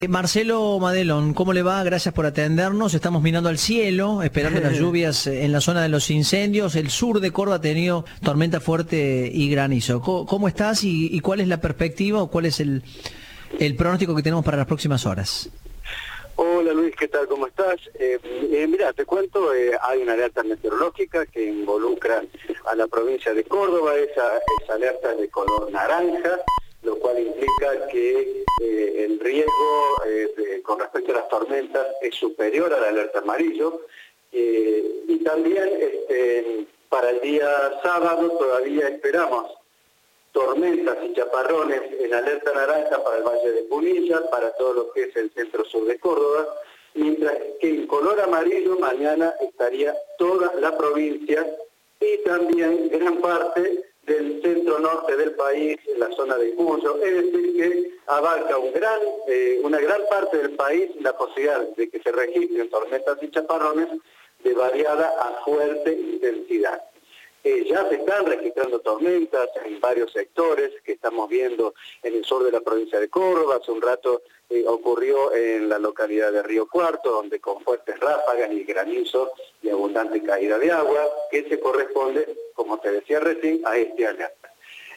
Marcelo Madelón, ¿cómo le va? Gracias por atendernos. Estamos mirando al cielo, esperando las lluvias en la zona de los incendios. El sur de Córdoba ha tenido tormenta fuerte y granizo. ¿Cómo estás y cuál es la perspectiva o cuál es el pronóstico que tenemos para las próximas horas? Hola Luis, ¿qué tal? ¿Cómo estás? Mira, te cuento, hay una alerta meteorológica que involucra a la provincia de Córdoba. Esa alerta es de color naranja, lo cual implica que el riesgo con respecto a las tormentas es superior a la alerta amarillo. Y también para el día sábado todavía esperamos tormentas y chaparrones en alerta naranja para el Valle de Punilla, para todo lo que es el centro-sur de Córdoba, mientras que en color amarillo mañana estaría toda la provincia y también gran parte del centro-norte del país, en la zona de Cuyo, es decir, que abarca una gran parte del país la posibilidad de que se registren tormentas y chaparrones de variada a fuerte intensidad. Ya se están registrando tormentas en varios sectores que estamos viendo en el sur de la provincia de Córdoba. Hace un rato ocurrió en la localidad de Río Cuarto, donde con fuertes ráfagas y granizo y abundante caída de agua, que se corresponde, como te decía recién, a este alerta.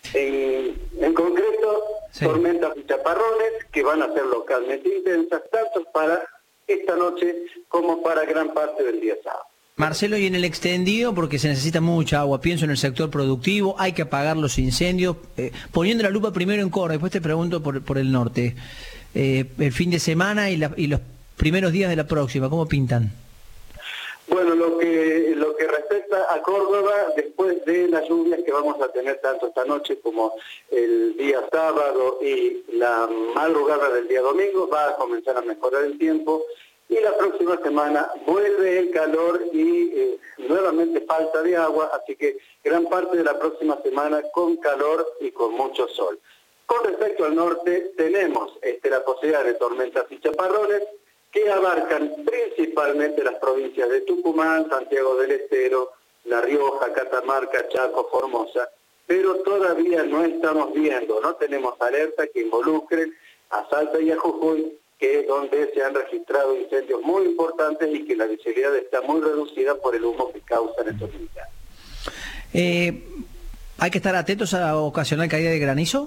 En concreto, sí, tormentas y chaparrones que van a ser localmente intensas, tanto para esta noche como para gran parte del día sábado. Marcelo, y en el extendido, porque se necesita mucha agua, pienso en el sector productivo, hay que apagar los incendios, poniendo la lupa primero en Córdoba, después te pregunto por el norte, el fin de semana y los primeros días de la próxima, ¿cómo pintan? Bueno, lo que respecta a Córdoba, después de las lluvias que vamos a tener tanto esta noche como el día sábado y la madrugada del día domingo, va a comenzar a mejorar el tiempo. Y la próxima semana vuelve el calor y nuevamente falta de agua, así que gran parte de la próxima semana con calor y con mucho sol. Con respecto al norte, tenemos la posibilidad de tormentas y chaparrones que abarcan principalmente las provincias de Tucumán, Santiago del Estero, La Rioja, Catamarca, Chaco, Formosa, pero todavía no estamos viendo, no tenemos alerta que involucren a Salta y a Jujuy, que es donde se han registrado incendios muy importantes y que la visibilidad está muy reducida por el humo que causan estos incendios. ¿Hay que estar atentos a ocasional caída de granizo?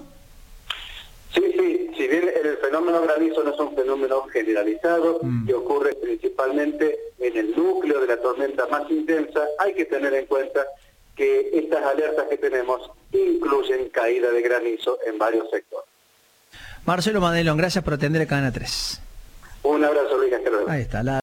Sí, si bien el fenómeno granizo no es un fenómeno generalizado, que ocurre principalmente en el núcleo de la tormenta más intensa, hay que tener en cuenta que estas alertas que tenemos incluyen caída de granizo en varios sectores. Marcelo Madelón, gracias por atender a Cadena 3. Un abrazo, Luis. Hasta luego. Ahí está.